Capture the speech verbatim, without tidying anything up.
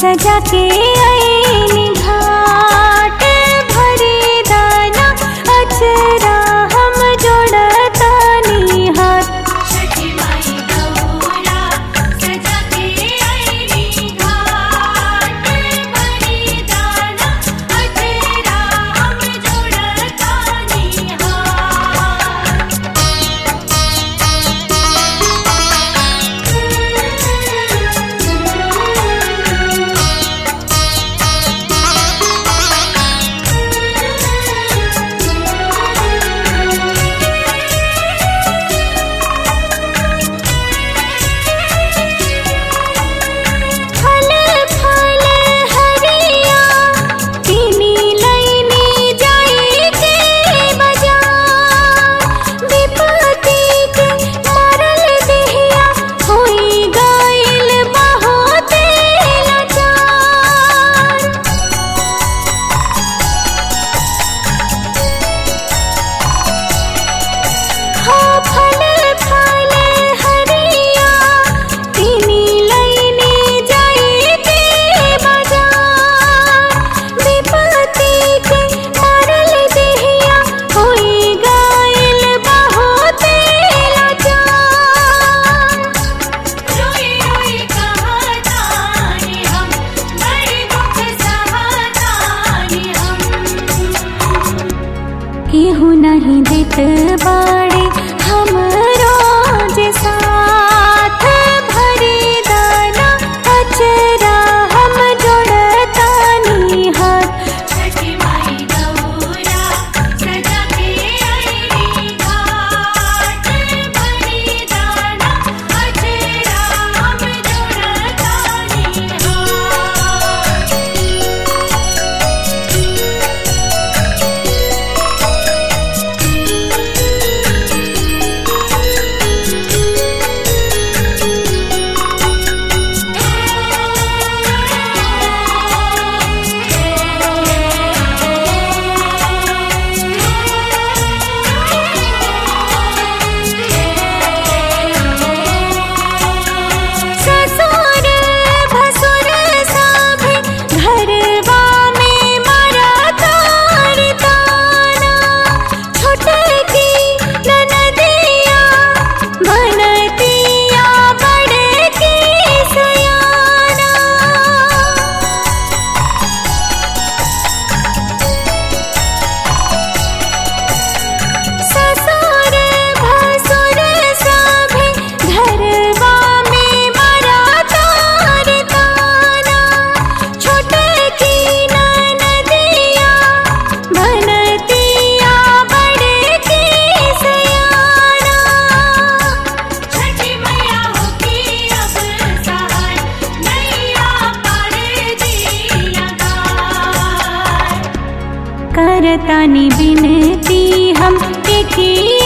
सजा के आईनी घाट भरी दाना अचरा हम जोड़तानी हाथ। छठी माई गौरा सजा के आईनी घाट भरी दाना अचरा हम जोड़तानी हाथ। फल फल हरिया तीनी लईनी जाई के बाजार। विपत्ति के मारल देहिया होई गइल बहुते लाचार। हो फल फल हरिया तीनी लईनी जाई के बाजार। विपत्ति के मारल देहिया होई गइल बहुते लाचार। रोई रोई कहतानी हम बड़ी दुख सहतानी हम। केहू नहीं देत बाड़े हमरो जे साथ भरी दाना अचरा हम जोड़तानी हाथ। छठी माई गौरा सजा के आईनी घाट भरी दाना अचरा हम जोड़तानी हाथ। ससुर भसुर सभे घरवा में मारतार ताना। छोटकी ननदिया बनतिया बड़की सयाना। ससुर भसुर सभे घरवा में मारतार ताना। छोटकी ननदिया बनतिया बड़की सयाना। छठी मैया होकी अब सहाय नैया पार दी लगाय। करतानी बिनती हम एकी